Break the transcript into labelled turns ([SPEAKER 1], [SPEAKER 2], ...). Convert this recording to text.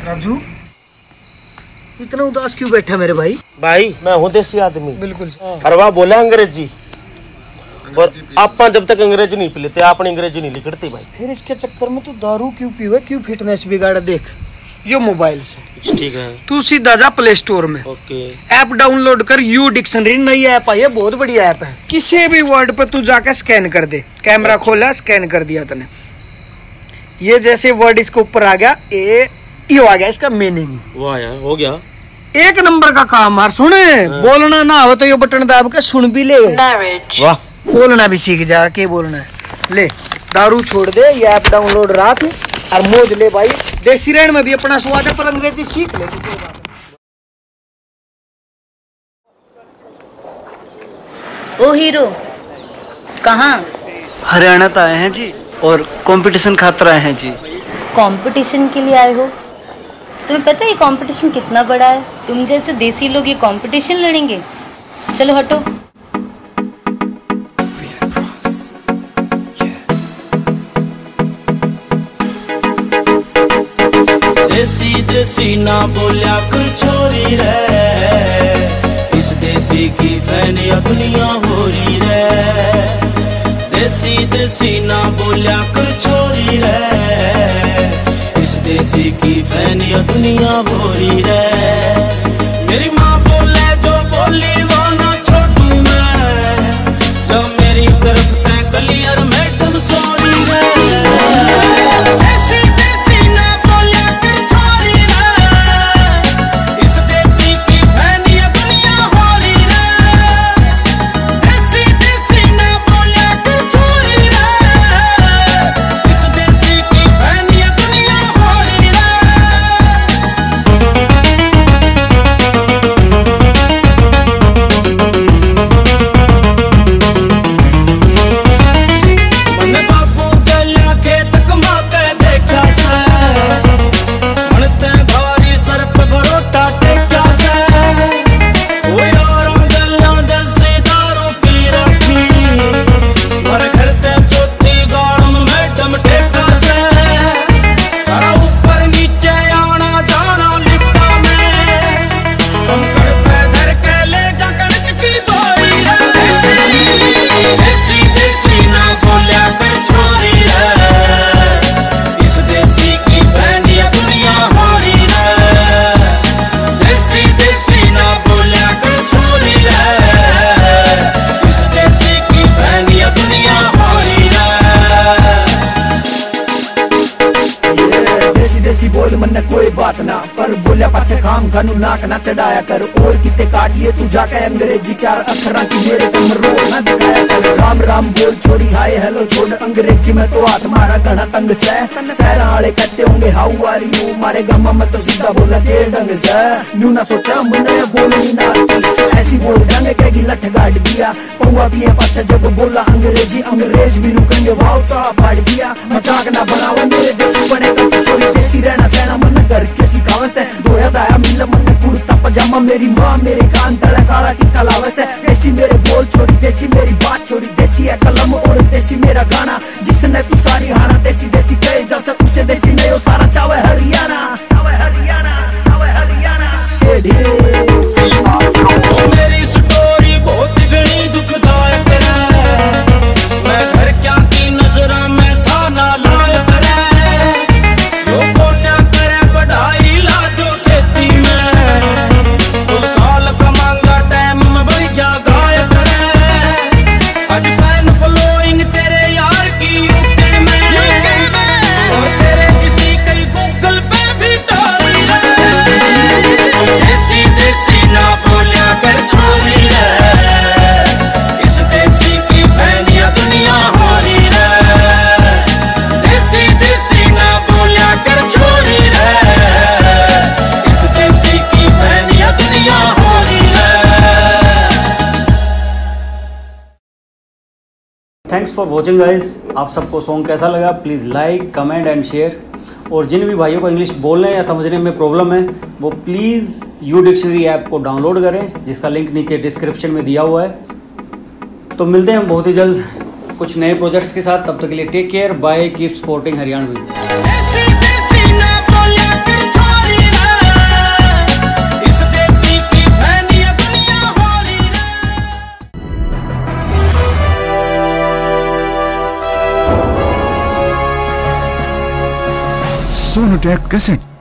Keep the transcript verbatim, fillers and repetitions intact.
[SPEAKER 1] राजू, इतना उदास क्यों बैठा मेरे भाई?
[SPEAKER 2] भाई मैं हूँ देसी आदमी।
[SPEAKER 1] बिल्कुल।
[SPEAKER 2] अरे वाह बोला अंग्रेजी, और आप जब तक अंग्रेजी नहीं पीते आपने अंग्रेजी नहीं लिखती भाई।
[SPEAKER 1] फिर इसके चक्कर में तू दारू क्यों पीवे, क्यों फिटनेस बिगाड़ा? देख यो मोबाइल से, ठीक है, तू सीधा जा प्ले स्टोर में, ओके, ऐप डाउनलोड कर, यू डिक्शनरी नई ऐप आई है, बहुत बढ़िया ऐप है। किसी भी वर्ड पर तू जाकर स्कैन कर दे, कैमरा खोला स्कैन कर दिया तने, ये जैसे वर्ड इसके ऊपर आ गया, ए ये आ गया इसका मीनिंग। वाह यार, हो गया एक नंबर का काम। यार सुने, बोलना ना हो तो ये बटन दाब के सुन भी ले। वाह, बोलना भी सीख जा, के बोलना है। ले दारू छोड़ दे, ये ऐप डाउनलोड रख और मौज ले भाई। देसी रहन में भी अपना स्वाद है, पर अंग्रेजी सीख ले।
[SPEAKER 3] ओ हीरो, कहाँ?
[SPEAKER 1] हरियाणा तो आए हैं जी, और कंपटीशन खातर आए हैं जी।
[SPEAKER 3] कंपटीशन के लिए आए हो? तुम्हें पता है ये कंपटीशन कितना बड़ा है? तुम जैसे देसी लोग ये कंपटीशन लड़ेंगे? चलो हटो।
[SPEAKER 4] देसी देसी ना बोलिया कर छोरी रे, इस देसी की फैनिया दुनिया हो रही रे। देसी देसी ना बोलिया कर छोरी रे, इस देसी की फैनिया दुनिया हो रही रे। मेरी माँ बोले जो बोली वो ना छोटू मैं, जो मेरी तरफ तय क्लियर मैडम सॉरी रे। बोल मन कोई बात ना, पर बोलिया पाछे खाम खानू नाक ना चढ़ाया कर। और किते काटिए तू जाके अंग्रेजी चार अखरा की मेरे कम रोड ना दिखाया कर। राम राम बोल छोरी हाय हेलो छोड़, अंग्रेजी में तो हाथ मारा घना तंग से। शहरा वाले कहते होंगे हाउ आर यू, मारे गमा में तो सीधा बोला के ढंग से। न्यू ना सोचा मुन्ने बोलनी ना आती, ऐसी बोल ढंग कहेगी लठ गाड़ दिया। पौवा भी है पाछे जब बोला अंग्रेजी, अंग्रेज भी रुकेंगे वाव चढ़ा फाड़ दिया। मजाक ना बनाओ मेरे देसी बनेगा तो छोरी देसी रहना सहना मन कर के सिखावे से। धोया दाया मिल मन कुर्ता पजामा, मेरी माँ मेरे कान तले काला टीका लावे से। देसी मेरे बोल छोड़ी, देसी मेरी बात छोड़ी, देसी है कलम और देसी मेरा गाना। जिसने तू सारी हाना देसी देसी कहे जैसे उसे देसी नहीं हो सारा चावे हरियाणा, चावे हरियाणा, चावे हरियाणा। मेरी स्टोरी बहुत घनी दुखदायक है, मैं घर क्या की नजरा में था ना लायक है। लोगों ने करे बढ़ाई लाजो खेती में, दो साल कमांगा टाइम में बढ़ गया गायक है। आज फैन फॉलोइंग तेरे यार की यूके में, और तेरे किसी कई गूगल पे भी डाली है। देसी देसी ना बोलिया कर छोरी रे, इस देसी की फैनिया दुनिया हो रही रे। देसी देसी ना बोलिया कर छोरी रे, इस देसी की फैनिया दुनिया हो रही रे।
[SPEAKER 5] Thanks for watching guys. आप सबको सॉन्ग कैसा लगा please like comment and share. और जिन भी भाइयों को इंग्लिश बोलने या समझने में प्रॉब्लम है वो प्लीज़ यू डिक्शनरी ऐप को डाउनलोड करें, जिसका लिंक नीचे डिस्क्रिप्शन में दिया हुआ है। तो मिलते हैं बहुत ही जल्द कुछ नए प्रोजेक्ट्स के साथ। तब तक के लिए take care, bye, keep supporting Haryanvi.
[SPEAKER 4] देसी देसी ना बोलिया कर छोरी
[SPEAKER 6] सोनोटेक कैसेट।